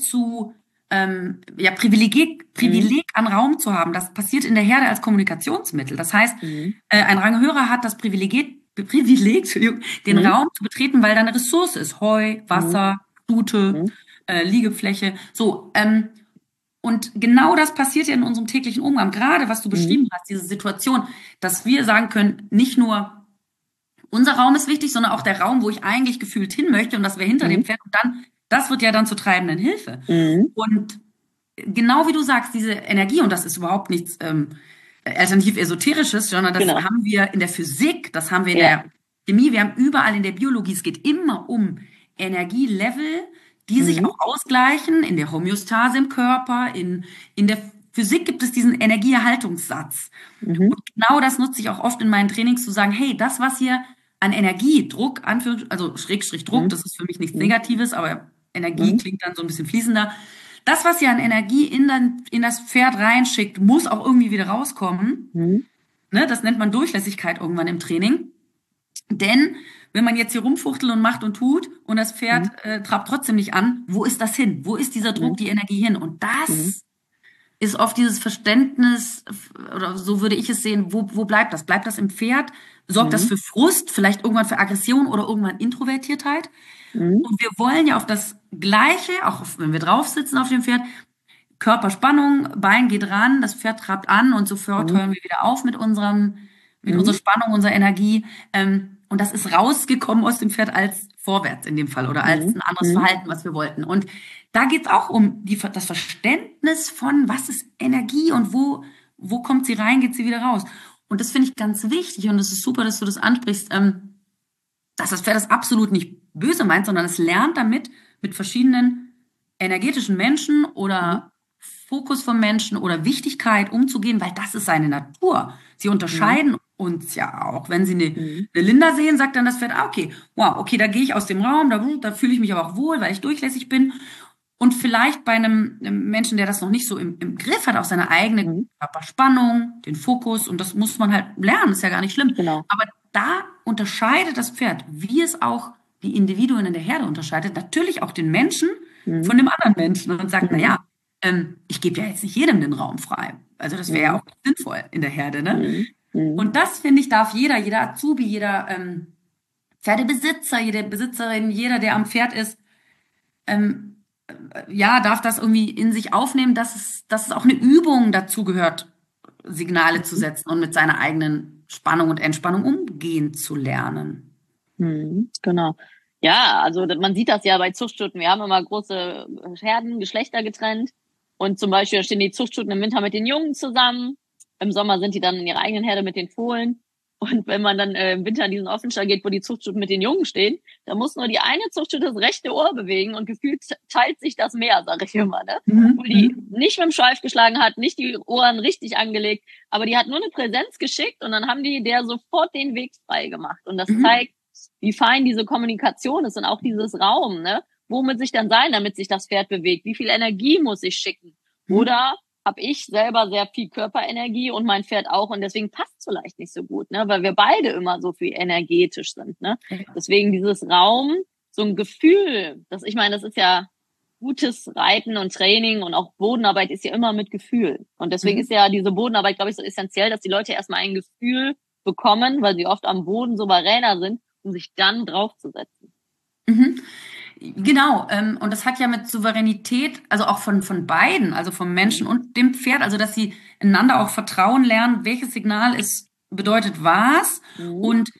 ja, Mhm. Privileg an Raum zu haben. Das passiert in der Herde als Kommunikationsmittel. Das heißt, Mhm. ein Ranghörer hat das Privileg, Entschuldigung, den Mhm. Raum zu betreten, weil da eine Ressource ist. Heu, Mhm. Wasser, Stute, Mhm. Liegefläche. So, und genau das passiert ja in unserem täglichen Umgang. Gerade was du Mhm. beschrieben hast, diese Situation, dass wir sagen können, nicht nur unser Raum ist wichtig, sondern auch der Raum, wo ich eigentlich gefühlt hin möchte und das wäre hinter dem Mhm. Pferd. Und dann, das wird ja dann zur treibenden Hilfe. Mhm. Und genau wie du sagst, diese Energie, und das ist überhaupt nichts alternativ Esoterisches, sondern das Genau. haben wir in der Physik, das haben wir in Ja. der Chemie, wir haben überall in der Biologie. Es geht immer um Energielevel, die sich Mhm. auch ausgleichen in der Homöostase im Körper. In der Physik gibt es diesen Energieerhaltungssatz. Mhm. Und genau das nutze ich auch oft in meinen Trainings zu sagen, hey, das, was hier an Energie, Druck, also Schrägstrich Druck, Mhm. das ist für mich nichts Mhm. Negatives, aber Energie Mhm. klingt dann so ein bisschen fließender. Das, was ihr an Energie in das Pferd reinschickt, muss auch irgendwie wieder rauskommen. Mhm. Ne? Das nennt man Durchlässigkeit irgendwann im Training. Denn wenn man jetzt hier rumfuchtelt und macht und tut und das Pferd Mhm. trabt trotzdem nicht an, wo ist das hin? Wo ist dieser Druck, Mhm. die Energie hin? Und Mhm. das ist oft dieses Verständnis, oder so würde ich es sehen, wo bleibt das? Bleibt das im Pferd? Sorgt das Mhm. für Frust, vielleicht irgendwann für Aggression oder irgendwann Introvertiertheit? Mhm. Und wir wollen ja auf das Gleiche, auch wenn wir drauf sitzen auf dem Pferd, Körperspannung, Bein geht ran, das Pferd trabt an und sofort Mhm. hören wir wieder auf mit unserer Mhm. Spannung, unserer Energie. Und das ist rausgekommen aus dem Pferd als vorwärts in dem Fall oder als Mhm. ein anderes Mhm. Verhalten, was wir wollten. Und da geht es auch um das Verständnis von, was ist Energie und wo kommt sie rein, geht sie wieder raus. Und das finde ich ganz wichtig und es ist super, dass du das ansprichst, dass das Pferd das absolut nicht böse meint, sondern es lernt damit, mit verschiedenen energetischen Menschen Mhm. oder Fokus von Menschen oder Wichtigkeit umzugehen, weil das ist seine Natur. Sie Mhm. unterscheiden uns ja auch. Wenn sie Mhm. eine Linda sehen, sagt dann das Pferd, ah, okay, wow, okay, da gehe ich aus dem Raum, da fühle ich mich aber auch wohl, weil ich durchlässig bin. Und vielleicht bei einem Menschen, der das noch nicht so im Griff hat, auch seine eigene Mhm. Körperspannung, den Fokus, und das muss man halt lernen, ist ja gar nicht schlimm. Genau. Aber da unterscheidet das Pferd, wie es auch die Individuen in der Herde unterscheidet, natürlich auch den Menschen Mhm. von dem anderen Menschen und sagt, na Mhm. ja, ich gebe ja jetzt nicht jedem den Raum frei. Also das wäre ja Mhm. auch nicht sinnvoll in der Herde, ne? Mhm. Mhm. Und das, finde ich, darf jeder Azubi, jeder Pferdebesitzer, jede Besitzerin, jeder, der am Pferd ist, ähm, ja, darf das irgendwie in sich aufnehmen, dass es auch eine Übung dazu gehört, Signale zu setzen und mit seiner eigenen Spannung und Entspannung umgehen zu lernen. Mhm. Genau. Ja, also man sieht das ja bei Zuchtstuten. Wir haben immer große Herden, Geschlechter getrennt. Und zum Beispiel stehen die Zuchtstuten im Winter mit den Jungen zusammen. Im Sommer sind die dann in ihrer eigenen Herde mit den Fohlen. Und wenn man dann im Winter in diesen Offenstall geht, wo die Zuchtstuten mit den Jungen stehen, da muss nur die eine Zuchtstute das rechte Ohr bewegen und gefühlt teilt sich das Meer, sag ich immer, ne? Wo Mhm. die Mhm. nicht mit dem Schweif geschlagen hat, nicht die Ohren richtig angelegt, aber die hat nur eine Präsenz geschickt und dann haben die der sofort den Weg frei gemacht. Und das Mhm. zeigt, wie fein diese Kommunikation ist und auch dieses Raum, ne? Wo muss ich dann sein, damit sich das Pferd bewegt? Wie viel Energie muss ich schicken? Mhm. Oder habe ich selber sehr viel Körperenergie und mein Pferd auch und deswegen passt es vielleicht nicht so gut, ne? Weil wir beide immer so viel energetisch sind, ne? Ja. Deswegen dieses Raum, so ein Gefühl, ich meine, das ist ja gutes Reiten und Training und auch Bodenarbeit ist ja immer mit Gefühl. Und deswegen ist Mhm. ja diese Bodenarbeit, glaube ich, so essentiell, dass die Leute erstmal ein Gefühl bekommen, weil sie oft am Boden souveräner sind, um sich dann draufzusetzen. Mhm. Genau, und das hat ja mit Souveränität, also auch von beiden, also vom Menschen Mhm. und dem Pferd, also dass sie einander auch vertrauen lernen, welches Signal es bedeutet was. Mhm. Und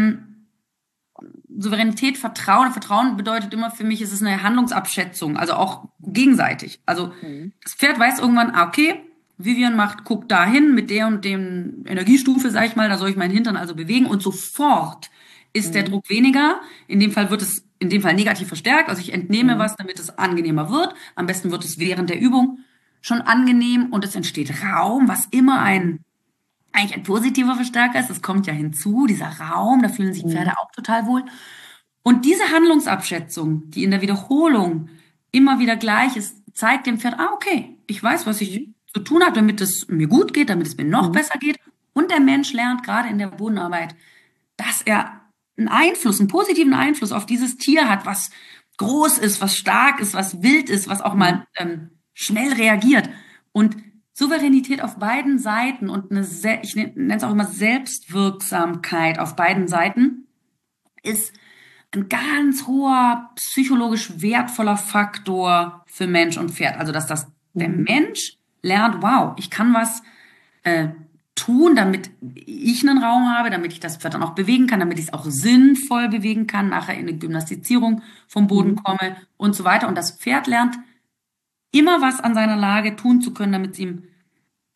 Souveränität, Vertrauen bedeutet immer für mich, es ist eine Handlungsabschätzung, also auch gegenseitig. Also Mhm. das Pferd weiß irgendwann, ah, okay, Vivian guckt dahin mit der und dem Energiestufe, sag ich mal, da soll ich meinen Hintern also bewegen und sofort ist der Mhm. Druck weniger. In dem Fall wird es in dem Fall negativ verstärkt. Also ich entnehme Mhm. was, damit es angenehmer wird. Am besten wird es während der Übung schon angenehm und es entsteht Raum, was immer Mhm. eigentlich ein positiver Verstärker ist. Das kommt ja hinzu, dieser Raum, da fühlen sich Mhm. Pferde auch total wohl. Und diese Handlungsabschätzung, die in der Wiederholung immer wieder gleich ist, zeigt dem Pferd, ah, okay, ich weiß, was ich Mhm. zu tun habe, damit es mir gut geht, damit es mir noch Mhm. besser geht. Und der Mensch lernt gerade in der Bodenarbeit, dass er einen Einfluss, einen positiven Einfluss auf dieses Tier hat, was groß ist, was stark ist, was wild ist, was auch Mhm. mal schnell reagiert. Und Souveränität auf beiden Seiten und ich nenne es auch immer Selbstwirksamkeit auf beiden Seiten ist ein ganz hoher psychologisch wertvoller Faktor für Mensch und Pferd. Also, dass der Mhm. Mensch lernt, wow, ich kann was äh, tun, damit ich einen Raum habe, damit ich das Pferd dann auch bewegen kann, damit ich es auch sinnvoll bewegen kann, nachher in eine Gymnastizierung vom Boden Mhm. komme und so weiter. Und das Pferd lernt immer was an seiner Lage tun zu können, damit es ihm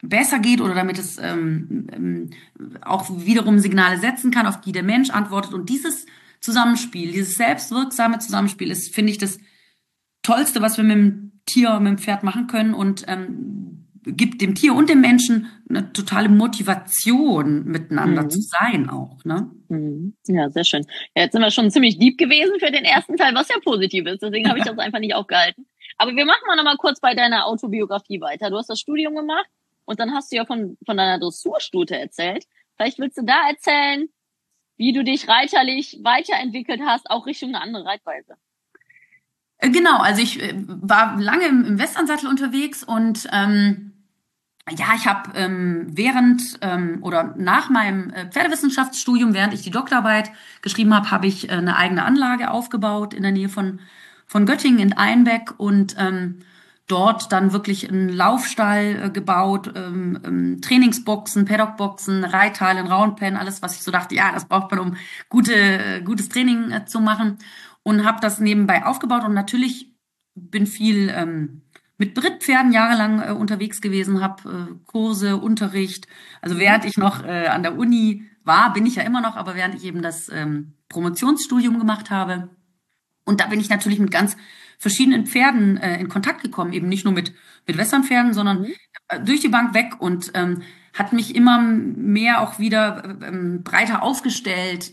besser geht oder damit es auch wiederum Signale setzen kann, auf die der Mensch antwortet. Und dieses Zusammenspiel, dieses selbstwirksame Zusammenspiel ist, finde ich, das Tollste, was wir mit dem Tier, mit dem Pferd machen können und gibt dem Tier und dem Menschen eine totale Motivation, miteinander zu Mhm. sein auch, ne? Mhm. Ja, sehr schön. Ja, jetzt sind wir schon ziemlich deep gewesen für den ersten Teil, was ja positiv ist. Deswegen habe ich das einfach nicht aufgehalten. Aber wir machen mal noch mal kurz bei deiner Autobiografie weiter. Du hast das Studium gemacht und dann hast du ja von deiner Dressurstute erzählt. Vielleicht willst du da erzählen, wie du dich reiterlich weiterentwickelt hast, auch Richtung eine andere Reitweise. Genau, also ich war lange im Western-Sattel unterwegs und ja, ich habe während oder nach meinem Pferdewissenschaftsstudium, während ich die Doktorarbeit geschrieben habe, habe ich eine eigene Anlage aufgebaut in der Nähe von Göttingen in Einbeck und dort dann wirklich einen Laufstall gebaut, Trainingsboxen, Paddockboxen, Reithallen, Roundpen, alles, was ich so dachte, ja, das braucht man, um gutes Training zu machen und habe das nebenbei aufgebaut und natürlich bin viel mit Brittpferden jahrelang unterwegs gewesen, habe Kurse, Unterricht. Also Mhm. während ich noch an der Uni war, bin ich ja immer noch, aber während ich eben das Promotionsstudium gemacht habe. Und da bin ich natürlich mit ganz verschiedenen Pferden in Kontakt gekommen, eben nicht nur mit Westernpferden, sondern Mhm. durch die Bank weg und hat mich immer mehr auch wieder breiter aufgestellt,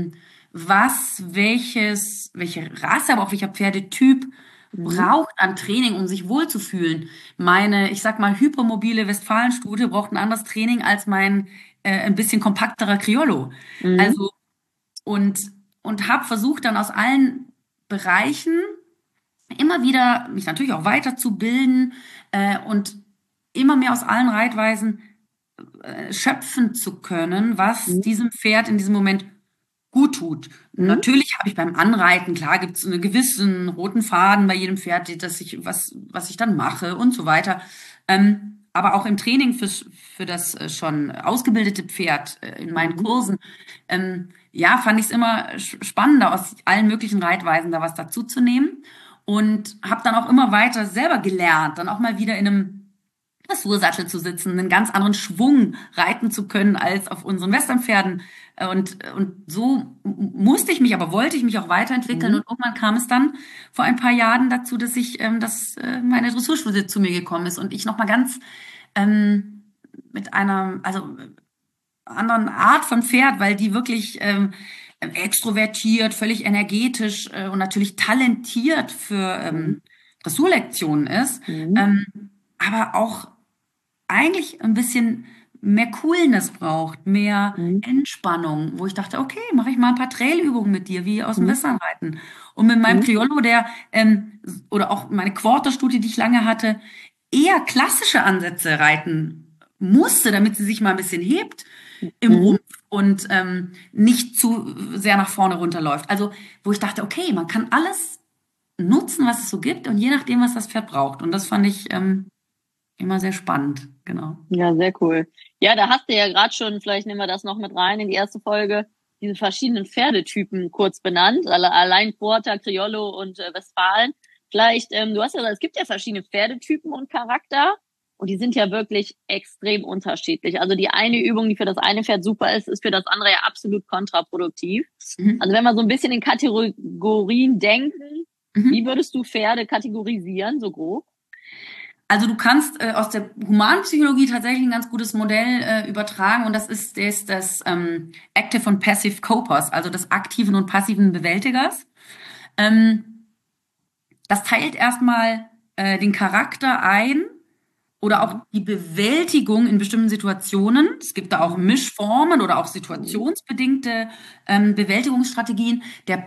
welche Rasse, aber auch welcher Pferdetyp Mhm. braucht an Training, um sich wohlzufühlen. Meine, ich sag mal, hypermobile Westfalenstute braucht ein anderes Training als mein ein bisschen kompakterer Criollo. Mhm. Also und und habe versucht dann aus allen Bereichen immer wieder mich natürlich auch weiterzubilden und immer mehr aus allen Reitweisen schöpfen zu können, was Mhm. diesem Pferd in diesem Moment gut tut. Mhm. Natürlich habe ich beim Anreiten, klar, gibt es einen gewissen roten Faden bei jedem Pferd, was ich dann mache und so weiter. Aber auch im Training für das schon ausgebildete Pferd in meinen Mhm. Kursen, ja, fand ich es immer spannender, aus allen möglichen Reitweisen da was dazu zu nehmen. Und habe dann auch immer weiter selber gelernt, dann auch mal wieder in einem Dressursattel zu sitzen, einen ganz anderen Schwung reiten zu können als auf unseren Westernpferden. Und so musste ich mich, aber wollte ich mich auch weiterentwickeln. Mhm. Und irgendwann kam es dann vor ein paar Jahren dazu, dass meine Dressurschule zu mir gekommen ist und ich nochmal ganz mit einer, also anderen Art von Pferd, weil die wirklich extrovertiert, völlig energetisch und natürlich talentiert für Mhm. Dressurlektionen ist, Mhm. ähm, aber auch eigentlich ein bisschen mehr Coolness braucht, mehr Mhm. Entspannung, wo ich dachte, okay, mache ich mal ein paar Trailübungen mit dir, wie aus dem Mhm. Westernreiten. Und mit meinem Mhm. Criollo, der oder auch meine Quarterstute, die ich lange hatte, eher klassische Ansätze reiten musste, damit sie sich mal ein bisschen hebt im Mhm. Rumpf und nicht zu sehr nach vorne runterläuft. Also, wo ich dachte, okay, man kann alles nutzen, was es so gibt und je nachdem, was das Pferd braucht. Und das fand ich immer sehr spannend, genau. Ja, sehr cool. Ja, da hast du ja gerade schon, vielleicht nehmen wir das noch mit rein in die erste Folge, diese verschiedenen Pferdetypen kurz benannt, allein Quarter, Criollo und Westfalen. Vielleicht, du hast ja gesagt, es gibt ja verschiedene Pferdetypen und Charakter und die sind ja wirklich extrem unterschiedlich. Also die eine Übung, die für das eine Pferd super ist, ist für das andere ja absolut kontraproduktiv. Also Mhm. wenn wir so ein bisschen in Kategorien denken, wie Mhm. würdest du Pferde kategorisieren, so grob? Also du kannst aus der Humanpsychologie tatsächlich ein ganz gutes Modell übertragen und das Active und Passive Copers, also des aktiven und passiven Bewältigers. Ähm, Das teilt erstmal den Charakter ein oder auch Mhm. die Bewältigung in bestimmten Situationen. Es gibt da auch Mhm. Mischformen oder auch Mhm. situationsbedingte Bewältigungsstrategien.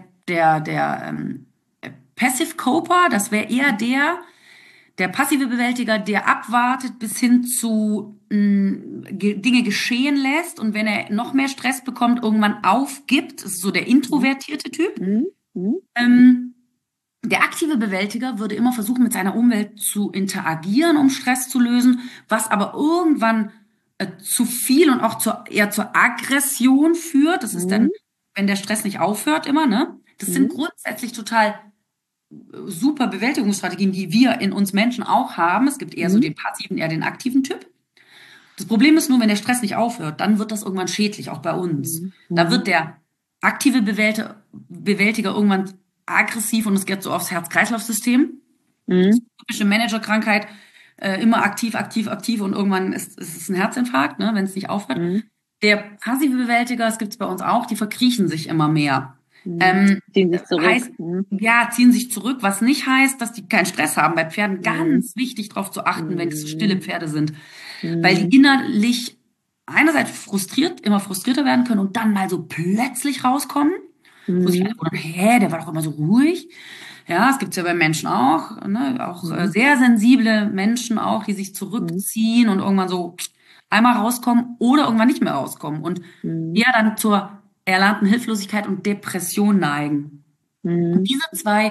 Der Passive Coper, das wäre eher der passive Bewältiger, der abwartet bis hin zu Dinge geschehen lässt und wenn er noch mehr Stress bekommt, irgendwann aufgibt. Das ist so der Mhm. introvertierte Typ. Mhm. Mhm. Ähm, Der aktive Bewältiger würde immer versuchen, mit seiner Umwelt zu interagieren, um Stress zu lösen, was aber irgendwann zu viel und auch eher zur Aggression führt. Das ist dann, Mhm. wenn der Stress nicht aufhört, immer, ne? Das sind Mhm. grundsätzlich total super Bewältigungsstrategien, die wir in uns Menschen auch haben. Es gibt eher so Mhm. den passiven, eher den aktiven Typ. Das Problem ist nur, wenn der Stress nicht aufhört, dann wird das irgendwann schädlich, auch bei uns. Mhm. Da wird der aktive Bewältiger irgendwann aggressiv und es geht so aufs Herz-Kreislauf-System. Das ist Mhm. eine typische Managerkrankheit, immer aktiv, aktiv, aktiv und irgendwann ist es ein Herzinfarkt, ne, wenn es nicht aufhört. Mhm. Der passive Bewältiger, das gibt es bei uns auch, die verkriechen sich immer mehr. Mhm. Ziehen sich zurück. Heißt, ja, ziehen sich zurück, was nicht heißt, dass die keinen Stress haben. Bei Pferden Mhm. ganz wichtig darauf zu achten, wenn es so stille Mhm. Pferde sind, weil Mhm. die innerlich einerseits immer frustrierter werden können und dann mal so plötzlich rauskommen, wo sich alle Mhm. wundern, hä, der war doch immer so ruhig. Ja, es gibt's ja bei Menschen auch, ne, auch Mhm. sehr sensible Menschen auch, die sich Mhm. zurückziehen und irgendwann so einmal rauskommen oder irgendwann nicht mehr rauskommen und Mhm. eher dann zur erlernten Hilflosigkeit und Depression neigen. Und Mhm. diese zwei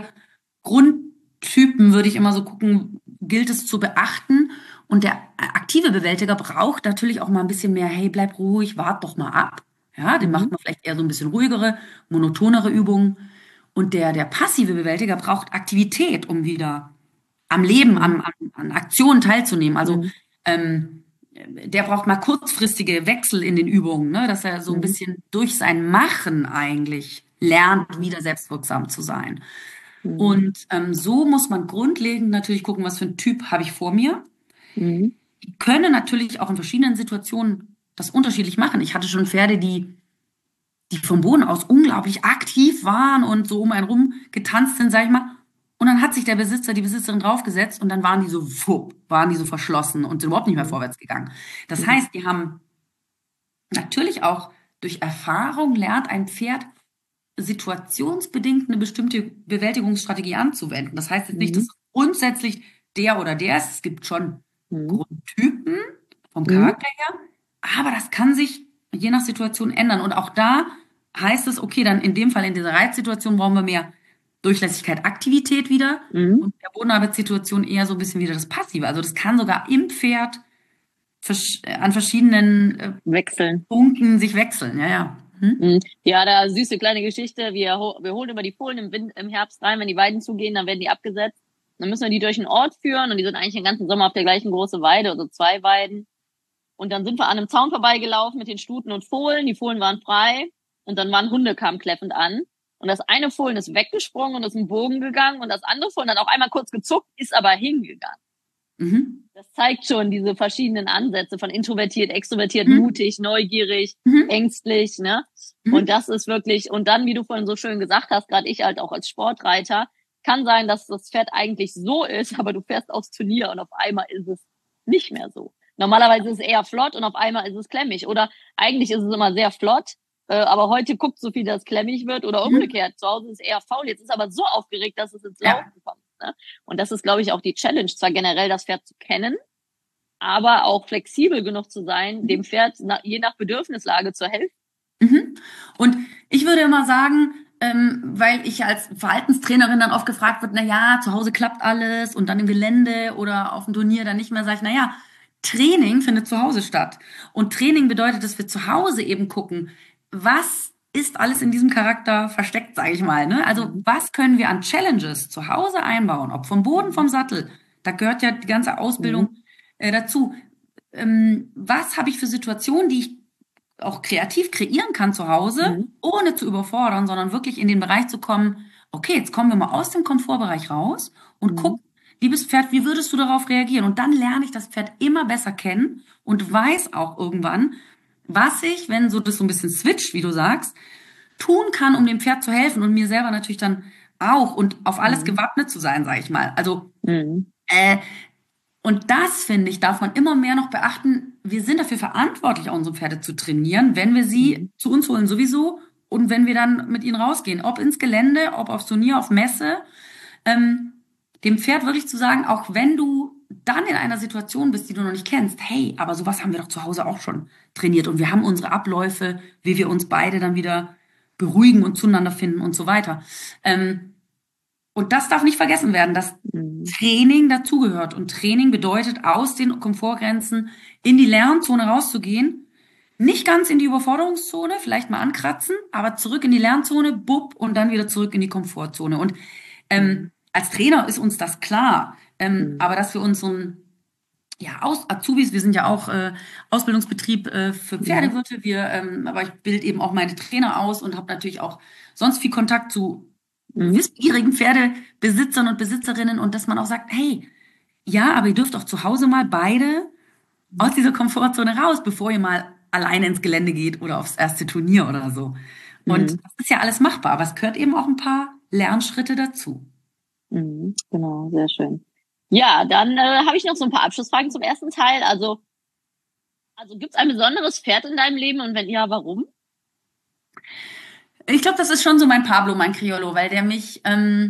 Grundtypen würde ich immer so gucken, gilt es zu beachten. Und der aktive Bewältiger braucht natürlich auch mal ein bisschen mehr, hey, bleib ruhig, wart doch mal ab. Ja, den macht Mhm. man vielleicht eher so ein bisschen ruhigere, monotonere Übungen. Und der passive Bewältiger braucht Aktivität, um wieder am Leben, Mhm. an Aktionen teilzunehmen. Also Mhm. ähm, der braucht mal kurzfristige Wechsel in den Übungen, ne? Dass er so ein Mhm. bisschen durch sein Machen eigentlich lernt, wieder selbstwirksam zu sein. Mhm. Und so muss man grundlegend natürlich gucken, was für ein Typ habe ich vor mir. Mhm. Die können natürlich auch in verschiedenen Situationen das unterschiedlich machen. Ich hatte schon Pferde, die vom Boden aus unglaublich aktiv waren und so um einen rum getanzt sind, sag ich mal. Und dann hat sich der Besitzer, die Besitzerin draufgesetzt und dann waren die so, wupp, waren die so verschlossen und sind überhaupt nicht mehr Mhm. vorwärts gegangen. Das Mhm. heißt, die haben natürlich auch durch Erfahrung lernt ein Pferd situationsbedingt eine bestimmte Bewältigungsstrategie anzuwenden. Das heißt jetzt nicht, dass Mhm. grundsätzlich der oder der ist. Es gibt schon Mhm. Grundtypen vom Mhm. Charakter her, aber das kann sich je nach Situation ändern. Und auch da heißt es, okay, dann in dem Fall in dieser Reizsituation brauchen wir mehr Durchlässigkeit, Aktivität wieder Mhm. und in der Bodenarbeitssituation eher so ein bisschen wieder das Passive. Also das kann sogar im Pferd an verschiedenen Wechseln. Punkten sich wechseln. Ja, ja. Hm? Mhm. Ja, da süße kleine Geschichte. Wir holen immer die Fohlen im Herbst rein. Wenn die Weiden zugehen, dann werden die abgesetzt. Dann müssen wir die durch den Ort führen und die sind eigentlich den ganzen Sommer auf der gleichen großen Weide, also 2 Weiden. Und dann sind wir an einem Zaun vorbeigelaufen mit den Stuten und Fohlen. Die Fohlen waren frei und dann waren Hunde, kamen kläffend an. Und das eine Fohlen ist weggesprungen und ist im Bogen gegangen und das andere Fohlen hat auch einmal kurz gezuckt, ist aber hingegangen. Mhm. Das zeigt schon diese verschiedenen Ansätze von introvertiert, extrovertiert, Mhm. mutig, neugierig, Mhm. ängstlich, ne? Und Mhm. das ist wirklich, und dann, wie du vorhin so schön gesagt hast, gerade ich halt auch als Sportreiter, kann sein, dass das Pferd eigentlich so ist, aber du fährst aufs Turnier und auf einmal ist es nicht mehr so. Normalerweise ist es eher flott und auf einmal ist es klemmig. Oder eigentlich ist es immer sehr flott, aber heute guckt so viel, dass es klemmig wird oder Mhm. umgekehrt. Zu Hause ist es eher faul. Jetzt ist es aber so aufgeregt, dass es ins Ja. Laufen kommt. Ne? Und das ist, glaube ich, auch die Challenge, zwar generell das Pferd zu kennen, aber auch flexibel genug zu sein, dem Pferd je nach Bedürfnislage zu helfen. Mhm. Und ich würde immer sagen, weil ich als Verhaltenstrainerin dann oft gefragt wird, na ja, zu Hause klappt alles und dann im Gelände oder auf dem Turnier dann nicht mehr, sage ich, na ja, Training findet zu Hause statt. Und Training bedeutet, dass wir zu Hause eben gucken, was ist alles in diesem Charakter versteckt, sage ich mal. Ne? Also Mhm. was können wir an Challenges zu Hause einbauen, ob vom Boden, vom Sattel. Da gehört ja die ganze Mhm. Ausbildung dazu. Was habe ich für Situationen, die ich auch kreativ kreieren kann zu Hause, Mhm. ohne zu überfordern, sondern wirklich in den Bereich zu kommen, okay, jetzt kommen wir mal aus dem Komfortbereich raus und Mhm. guck, liebes Pferd, wie würdest du darauf reagieren? Und dann lerne ich das Pferd immer besser kennen und weiß auch irgendwann, was ich, wenn so das so ein bisschen switcht, wie du sagst, tun kann, um dem Pferd zu helfen und mir selber natürlich dann auch und auf alles Mhm. gewappnet zu sein, sage ich mal. Also Mhm. äh, und das, finde ich, darf man immer mehr noch beachten. Wir sind dafür verantwortlich, unsere Pferde zu trainieren, wenn wir sie Mhm. zu uns holen sowieso und wenn wir dann mit ihnen rausgehen, ob ins Gelände, ob aufs Turnier, auf Messe, ähm, dem Pferd wirklich zu sagen, auch wenn du dann in einer Situation bist, die du noch nicht kennst, hey, aber sowas haben wir doch zu Hause auch schon trainiert und wir haben unsere Abläufe, wie wir uns beide dann wieder beruhigen und zueinander finden und so weiter. Und das darf nicht vergessen werden, dass Mhm. Training dazugehört. Und Training bedeutet, aus den Komfortgrenzen in die Lernzone rauszugehen. Nicht ganz in die Überforderungszone, vielleicht mal ankratzen, aber zurück in die Lernzone, bupp, und dann wieder zurück in die Komfortzone. Und Mhm. als Trainer ist uns das klar. Mhm. Aber dass wir uns so ein ja, Azubis, wir sind ja auch Ausbildungsbetrieb für Mhm. Pferdewirte, aber ich bilde eben auch meine Trainer aus und habe natürlich auch sonst viel Kontakt zu Mhm. wissbegierigen Pferdebesitzern und Besitzerinnen und dass man auch sagt, hey, ja, aber ihr dürft auch zu Hause mal beide aus dieser Komfortzone raus, bevor ihr mal alleine ins Gelände geht oder aufs erste Turnier oder so. Und Mhm. das ist ja alles machbar, aber es gehört eben auch ein paar Lernschritte dazu. Mhm. Genau, sehr schön. Ja, dann habe ich noch so ein paar Abschlussfragen zum ersten Teil. Also gibt es ein besonderes Pferd in deinem Leben und wenn ja, warum? Ich glaube, das ist schon so mein Pablo, mein Criollo, weil der mich,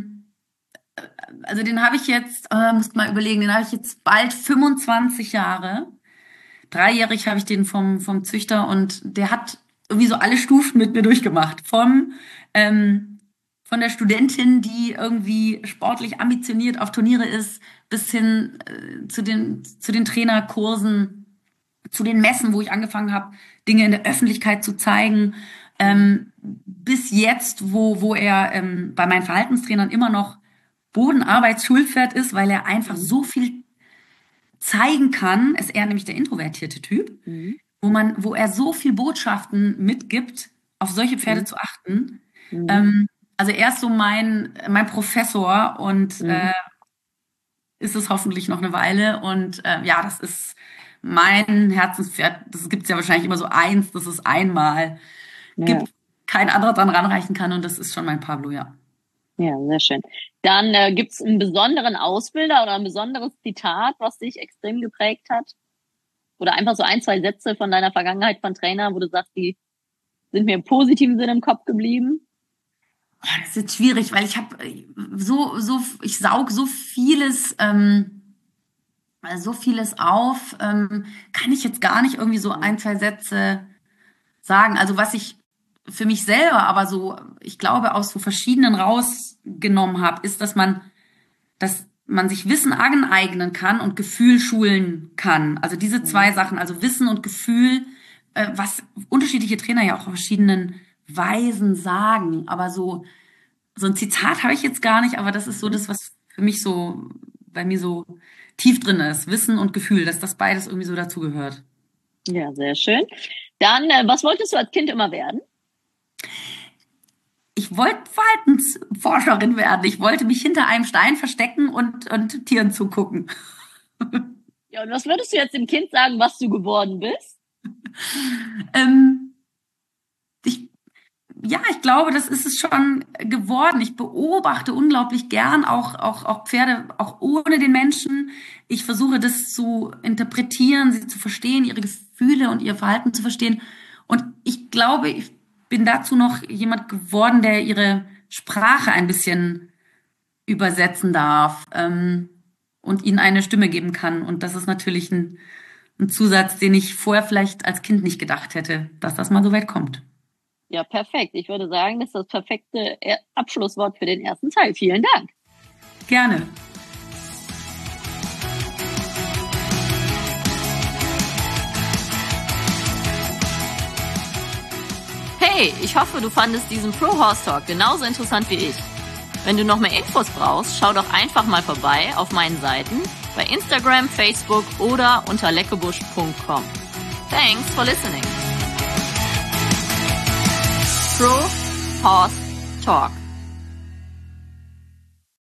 also den habe ich jetzt, musst mal überlegen, den habe ich jetzt bald 25 Jahre. Dreijährig habe ich den vom Züchter und der hat irgendwie so alle Stufen mit mir durchgemacht. Ähm, von der Studentin, die irgendwie sportlich ambitioniert auf Turniere ist, bis hin zu den Trainerkursen, zu den Messen, wo ich angefangen habe, Dinge in der Öffentlichkeit zu zeigen, Mhm. bis jetzt, wo er bei meinen Verhaltenstrainern immer noch Bodenarbeitsschulpferd ist, weil er einfach Mhm. so viel zeigen kann, ist er nämlich der introvertierte Typ, Mhm. wo er so viel Botschaften mitgibt, auf solche Pferde Mhm. zu achten. Mhm. Also er ist so mein Professor und Mhm. ist es hoffentlich noch eine Weile. Und ja, das ist mein Herzenspferd. Das gibt es ja wahrscheinlich immer so eins, das es einmal Ja, gibt, kein anderer dran ranreichen kann. Und das ist schon mein Pablo, ja. ja, sehr schön. Dann gibt es einen besonderen Ausbilder oder ein besonderes Zitat, was dich extrem geprägt hat? Oder einfach so ein, zwei Sätze von deiner Vergangenheit von Trainer, wo du sagst, die sind mir im positiven Sinne im Kopf geblieben? Oh, das ist jetzt schwierig, weil ich habe ich saug so vieles auf, kann ich jetzt gar nicht irgendwie so Mhm. ein, zwei Sätze sagen. Also was ich für mich selber aber so, ich glaube, aus so verschiedenen rausgenommen habe, ist, dass man sich Wissen aneignen kann und Gefühl schulen kann. Also diese Mhm. zwei Sachen, also Wissen und Gefühl, was unterschiedliche Trainer ja auch auf verschiedenen Weisen sagen. Aber so ein Zitat habe ich jetzt gar nicht, aber das ist so Mhm. das, was für mich so bei mir so tief drin ist. Wissen und Gefühl, dass das beides irgendwie so dazugehört. Ja, sehr schön. Dann, was wolltest du als Kind immer werden? Ich wollte Verhaltensforscherin werden. Ich wollte mich hinter einem Stein verstecken und Tieren zugucken. Ja, und was würdest du jetzt dem Kind sagen, was du geworden bist? Ähm, ich Ja, ich glaube, das ist es schon geworden. Ich beobachte unglaublich gern auch Pferde, auch ohne den Menschen. Ich versuche das zu interpretieren, sie zu verstehen, ihre Gefühle und ihr Verhalten zu verstehen. Und ich glaube, ich bin dazu noch jemand geworden, der ihre Sprache ein bisschen übersetzen darf, und ihnen eine Stimme geben kann. Und das ist natürlich ein Zusatz, den ich vorher vielleicht als Kind nicht gedacht hätte, dass das mal so weit kommt. Ja, perfekt. Ich würde sagen, das ist das perfekte Abschlusswort für den ersten Teil. Vielen Dank. Gerne. Hey, ich hoffe, du fandest diesen Pro Horse Talk genauso interessant wie ich. Wenn du noch mehr Infos brauchst, schau doch einfach mal vorbei auf meinen Seiten bei Instagram, Facebook oder unter leckebusch.com. Thanks for listening. Pro Horse Talk.